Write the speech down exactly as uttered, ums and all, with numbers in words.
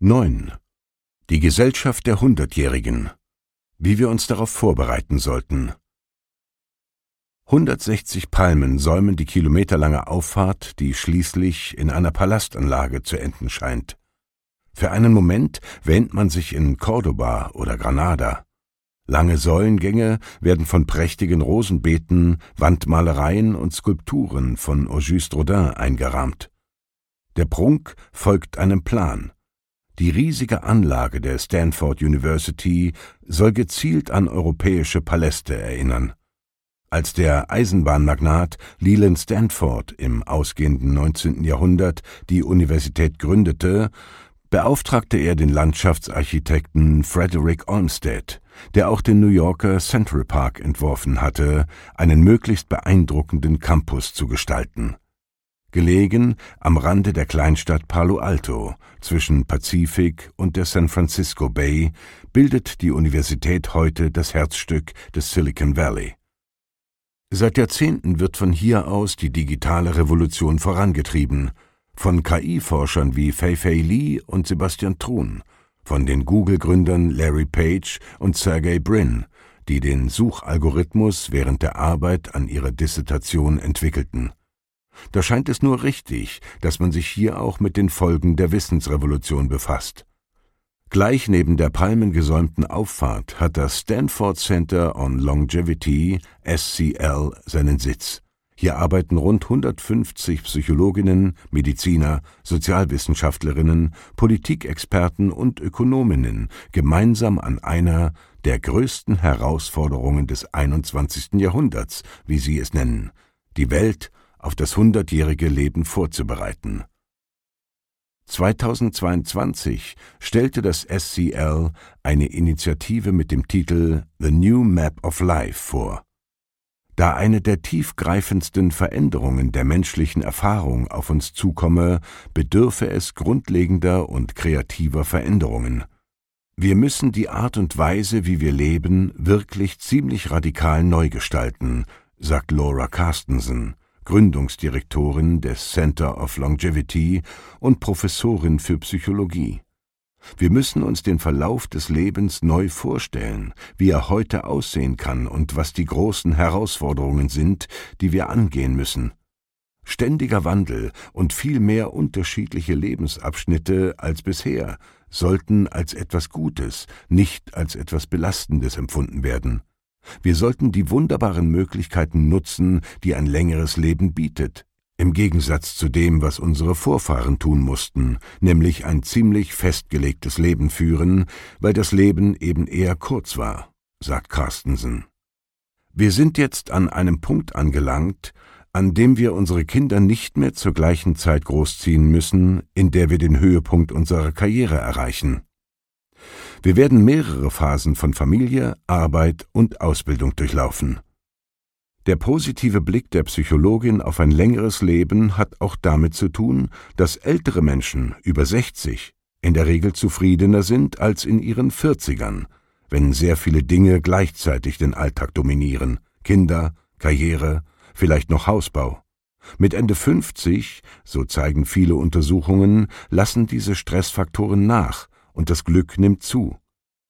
neun. Die Gesellschaft der Hundertjährigen. Wie wir uns darauf vorbereiten sollten. hundertsechzig Palmen säumen die kilometerlange Auffahrt, die schließlich in einer Palastanlage zu enden scheint. Für einen Moment wähnt man sich in Cordoba oder Granada. Lange Säulengänge werden von prächtigen Rosenbeeten, Wandmalereien und Skulpturen von Auguste Rodin eingerahmt. Der Prunk folgt einem Plan. Die riesige Anlage der Stanford University soll gezielt an europäische Paläste erinnern. Als der Eisenbahnmagnat Leland Stanford im ausgehenden neunzehnten Jahrhundert die Universität gründete, beauftragte er den Landschaftsarchitekten Frederick Olmsted, der auch den New Yorker Central Park entworfen hatte, einen möglichst beeindruckenden Campus zu gestalten. Gelegen am Rande der Kleinstadt Palo Alto, zwischen Pazifik und der San Francisco Bay, bildet die Universität heute das Herzstück des Silicon Valley. Seit Jahrzehnten wird von hier aus die digitale Revolution vorangetrieben, von K I-Forschern wie Fei-Fei Li und Sebastian Thrun, von den Google-Gründern Larry Page und Sergey Brin, die den Suchalgorithmus während der Arbeit an ihrer Dissertation entwickelten. Da scheint es nur richtig, dass man sich hier auch mit den Folgen der Wissensrevolution befasst. Gleich neben der palmengesäumten Auffahrt hat das Stanford Center on Longevity, S C L, seinen Sitz. Hier arbeiten rund hundertfünfzig Psychologinnen, Mediziner, Sozialwissenschaftlerinnen, Politikexperten und Ökonominnen gemeinsam an einer der größten Herausforderungen des einundzwanzigsten Jahrhunderts, wie sie es nennen, die Welt auf das hundertjährige Leben vorzubereiten. zweitausendzweiundzwanzig stellte das S C L eine Initiative mit dem Titel The New Map of Life vor. Da eine der tiefgreifendsten Veränderungen der menschlichen Erfahrung auf uns zukomme, bedürfe es grundlegender und kreativer Veränderungen. Wir müssen die Art und Weise, wie wir leben, wirklich ziemlich radikal neu gestalten, sagt Laura Carstensen, Gründungsdirektorin des Center of Longevity und Professorin für Psychologie. Wir müssen uns den Verlauf des Lebens neu vorstellen, wie er heute aussehen kann und was die großen Herausforderungen sind, die wir angehen müssen. Ständiger Wandel und viel mehr unterschiedliche Lebensabschnitte als bisher sollten als etwas Gutes, nicht als etwas Belastendes empfunden werden. Wir sollten die wunderbaren Möglichkeiten nutzen, die ein längeres Leben bietet, im Gegensatz zu dem, was unsere Vorfahren tun mussten, nämlich ein ziemlich festgelegtes Leben führen, weil das Leben eben eher kurz war, sagt Carstensen. Wir sind jetzt an einem Punkt angelangt, an dem wir unsere Kinder nicht mehr zur gleichen Zeit großziehen müssen, in der wir den Höhepunkt unserer Karriere erreichen. Wir werden mehrere Phasen von Familie, Arbeit und Ausbildung durchlaufen. Der positive Blick der Psychologin auf ein längeres Leben hat auch damit zu tun, dass ältere Menschen über sechzig in der Regel zufriedener sind als in ihren vierzigern, wenn sehr viele Dinge gleichzeitig den Alltag dominieren: Kinder, Karriere, vielleicht noch Hausbau. Mit Ende fünfzig, so zeigen viele Untersuchungen, lassen diese Stressfaktoren nach und das Glück nimmt zu.